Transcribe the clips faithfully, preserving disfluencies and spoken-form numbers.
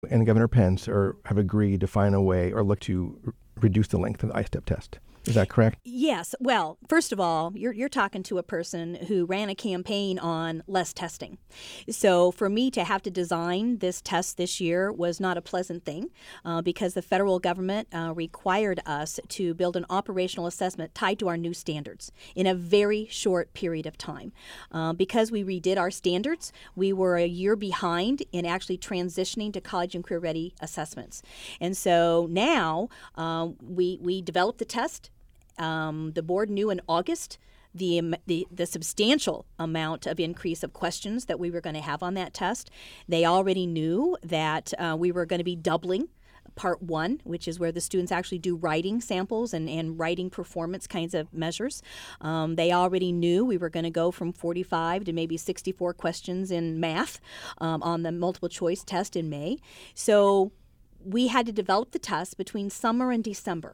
And Governor Pence are, have agreed to find a way or look to r- reduce the length of the I STEP test. Is that correct? Yes. Well, first of all, you're you're talking to a person who ran a campaign on less testing. So for me to have to design this test this year was not a pleasant thing uh, because the federal government uh, required us to build an operational assessment tied to our new standards in a very short period of time. Uh, because we redid our standards, we were a year behind in actually transitioning to college and career ready assessments. And so now uh, we we developed the test. Um, the board knew in August the, the the substantial amount of increase of questions that we were going to have on that test. They already knew that uh, we were going to be doubling part one, which is where the students actually do writing samples and, and writing performance kinds of measures. Um, they already knew we were going to go from forty-five to maybe sixty-four questions in math um, on the multiple choice test in May. So we had to develop the test between summer and December.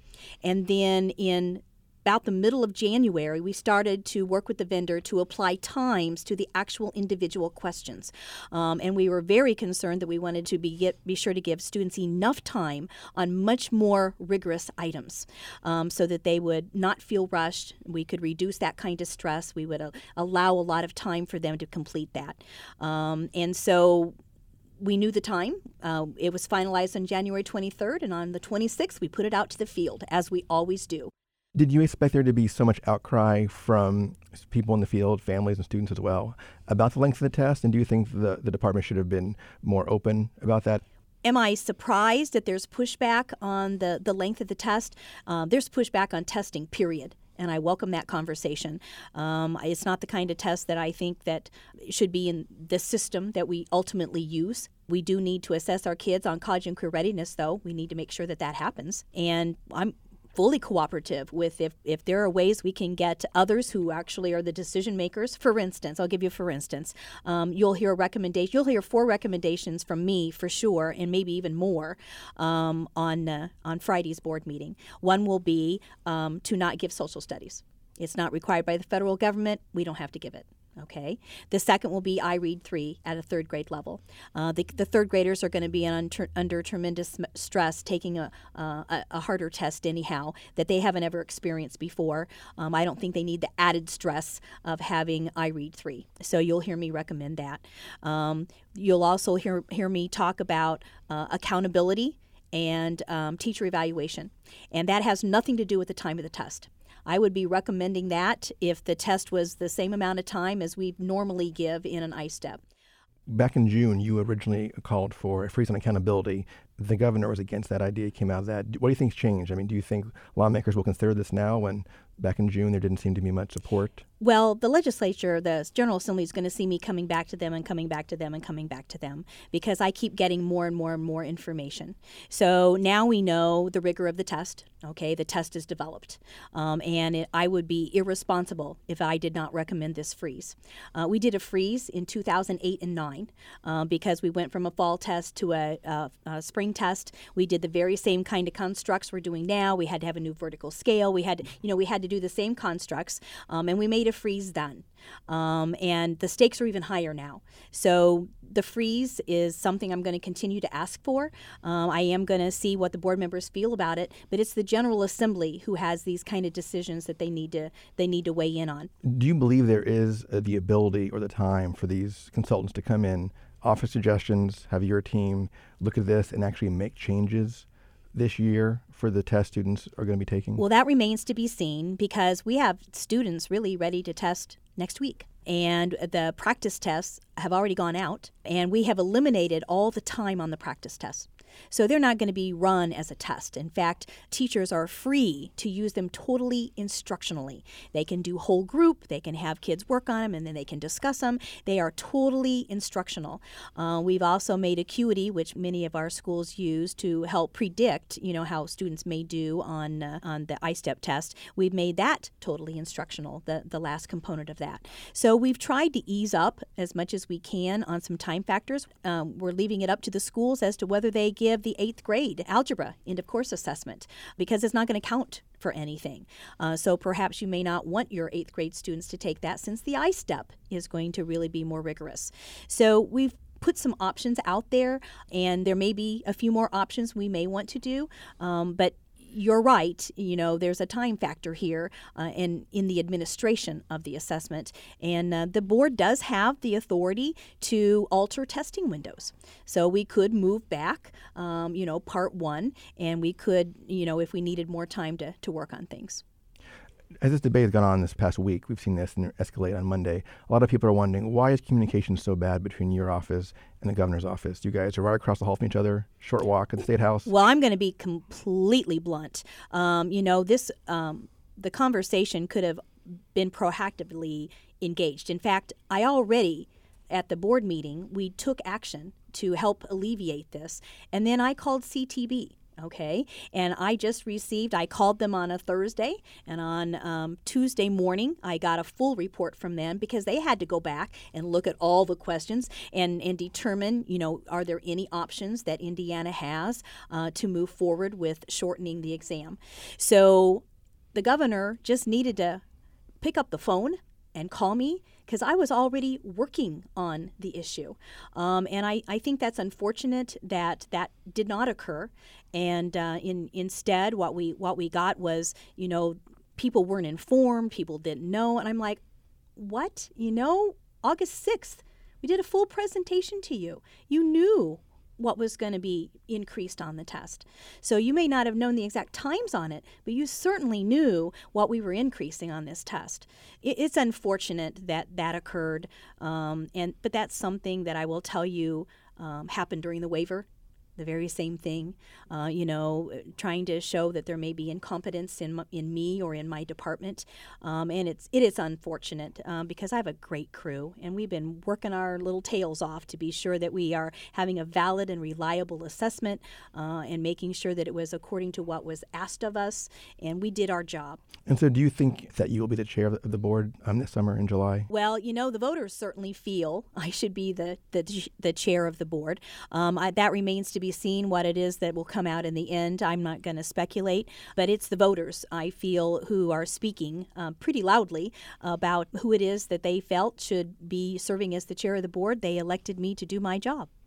And then in about the middle of January, we started to work with the vendor to apply times to the actual individual questions. Um, and we were very concerned that we wanted to be, get, be sure to give students enough time on much more rigorous items um, so that they would not feel rushed. We could reduce that kind of stress. We would uh, allow a lot of time for them to complete that. Um, and so we knew the time. Uh, it was finalized on January twenty-third, and on the twenty-sixth, we put it out to the field, as we always do. Did you expect there to be so much outcry from people in the field, families and students as well, about the length of the test? And do you think the, the department should have been more open about that? Am I surprised that there's pushback on the, the length of the test? Uh, there's pushback on testing, period. And I welcome that conversation. Um, it's not the kind of test that I think that should be in the system that we ultimately use. We do need to assess our kids on college and career readiness, though. We need to make sure that that happens. And I'm fully cooperative with if, if there are ways we can get others who actually are the decision makers. For instance, I'll give you for instance, um, you'll hear a recommendation, you'll hear four recommendations from me for sure, and maybe even more um, on uh, on Friday's board meeting. One will be um, to not give social studies. It's not required by the federal government. We don't have to give it. Okay. The second will be I Read three at a third grade level. Uh, the, the third graders are going to be under, under tremendous stress taking a, uh, a, a harder test anyhow that they haven't ever experienced before. Um, I don't think they need the added stress of having I Read three. So you'll hear me recommend that. Um, you'll also hear, hear me talk about uh, accountability and um, teacher evaluation. And that has nothing to do with the time of the test. I would be recommending that if the test was the same amount of time as we normally give in an I STEP. Back in June, you originally called for a freeze on accountability. The governor was against that idea, came out of that. What do you think's changed? I mean, do you think lawmakers will consider this now when back in June there didn't seem to be much support? Well, the legislature, the General Assembly is going to see me coming back to them and coming back to them and coming back to them because I keep getting more and more and more information. So now we know the rigor of the test. Okay, the test is developed. Um, and it, I would be irresponsible if I did not recommend this freeze. Uh, we did a freeze in two thousand eight and nine uh, because we went from a fall test to a, a, a spring test. We did the very same kind of constructs we're doing now. We had to have a new vertical scale. We had, to, you know, we had to do the same constructs, um, and we made a freeze then. Um, and the stakes are even higher now. So the freeze is something I'm going to continue to ask for. Um, I am going to see what the board members feel about it, but it's the General Assembly who has these kind of decisions that they need to they need to weigh in on. Do you believe there is uh, the ability or the time for these consultants to come in, offer suggestions, have your team look at this and actually make changes this year for the test students are going to be taking? Well, that remains to be seen because we have students really ready to test next week. And the practice tests have already gone out, and we have eliminated all the time on the practice tests. So they're not going to be run as a test. In fact, teachers are free to use them totally instructionally. They can do whole group, they can have kids work on them, and then they can discuss them. They are totally instructional. Uh, we've also made Acuity, which many of our schools use to help predict, you know, how students may do on uh, on the I STEP test. We've made that totally instructional, the, the last component of that. So we've tried to ease up as much as we can on some time factors. Um, we're leaving it up to the schools as to whether they give the eighth grade algebra end of course assessment because it's not going to count for anything. Uh, so perhaps you may not want your eighth grade students to take that since the I STEP is going to really be more rigorous. So we've put some options out there, and there may be a few more options we may want to do, um, but you're right. You know, there's a time factor here uh, in in the administration of the assessment, and uh, the board does have the authority to alter testing windows. So we could move back, um, you know, part one, and we could, you know, if we needed more time to to work on things. As this debate has gone on this past week, we've seen this and escalate on Monday. A lot of people are wondering, why is communication so bad between your office and the governor's office? You guys are right across the hall from each other, short walk at the State House. Well, I'm going to be completely blunt. Um, you know, this um, the conversation could have been proactively engaged. In fact, I already, at the board meeting, we took action to help alleviate this, and then I called C T B. Okay, and I just received, I called them on a Thursday, and on um, Tuesday morning, I got a full report from them because they had to go back and look at all the questions and, and determine, you know, are there any options that Indiana has uh, to move forward with shortening the exam. So the governor just needed to pick up the phone and call me because I was already working on the issue. Um, and I, I think that's unfortunate that that did not occur. And uh, in, instead, what we what we got was, you know, people weren't informed, people didn't know. And I'm like, what? You know, August sixth, we did a full presentation to you. You knew what was going to be increased on the test. So you may not have known the exact times on it, but you certainly knew what we were increasing on this test. It, it's unfortunate that that occurred, um, and but that's something that I will tell you um, happened during the waiver. The very same thing, uh, you know, trying to show that there may be incompetence in m- in me or in my department, um, and it's it is unfortunate um, because I have a great crew, and we've been working our little tails off to be sure that we are having a valid and reliable assessment, uh, and making sure that it was according to what was asked of us, and we did our job. And so, do you think that you will be the chair of the board um, this summer in July? Well, you know, the voters certainly feel I should be the the, the chair of the board. Um, I, that remains to be seen what it is that will come out in the end. I'm not going to speculate, but it's the voters, I feel, who are speaking uh, pretty loudly about who it is that they felt should be serving as the chair of the board. They elected me to do my job.